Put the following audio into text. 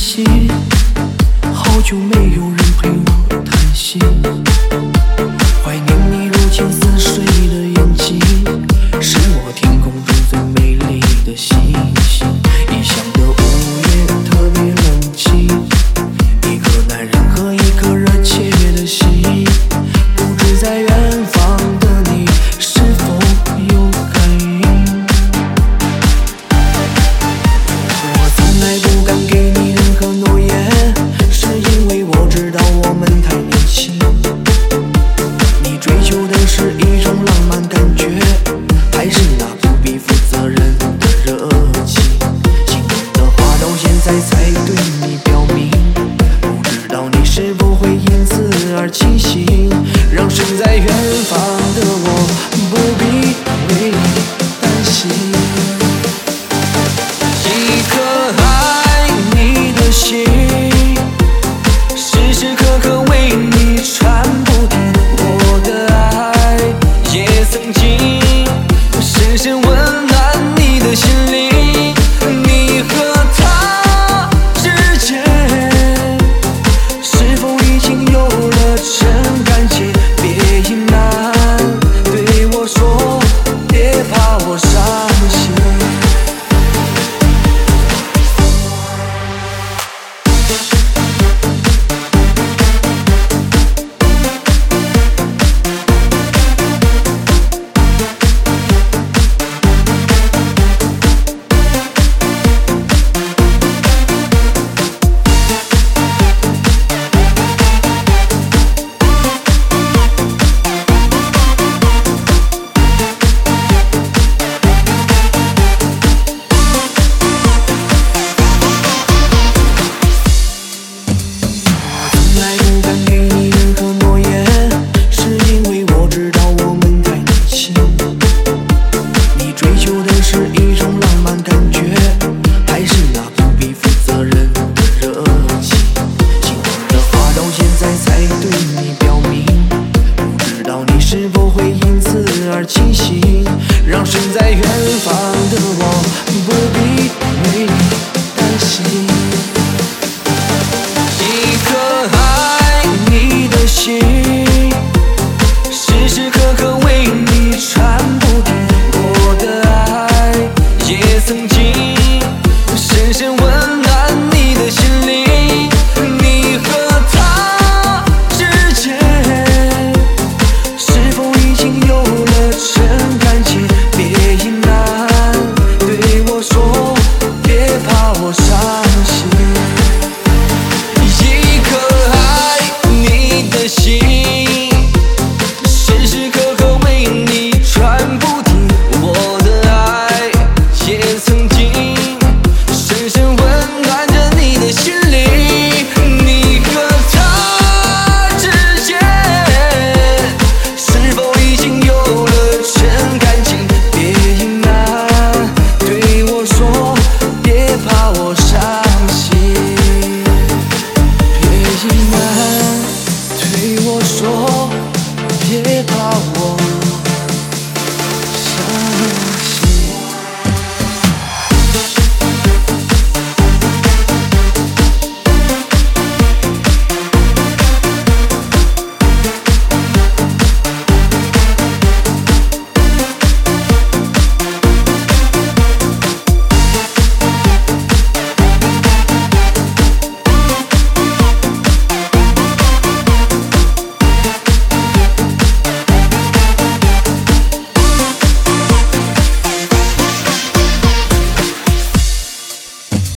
息，好久没有人陪我谈心，怀念你如青似水的眼睛，是我天空中最美丽的星星。异乡的午夜特别冷清，一个男人和一颗热切的心，不知在远方的你是否有感应。我从来不敢给你任何诺言，是因为我知道我们太年轻。你追求的是一种浪漫感觉，还是那不必负责任的热情？心动的话到现在才对你表明，不知道你是否会因此而清醒，让身在远方的我不必为你担心。一颗爱你的心，时时刻刻为你传不停，我的爱也曾经深深温暖你的心灵。你和他之间是否已经有了真感情？别隐瞒，对我说，别怕我伤心。从来不敢给你任何诺言，是因为我知道我们太年轻。你追求的是一种浪漫感觉，还是那不必负责任的热情？心动的话到现在才对你表明，不知道你是否会因此而清醒，让身在远方的我不必为你担心。一颗爱你的心，时时刻刻为你传不停，我的爱也曾经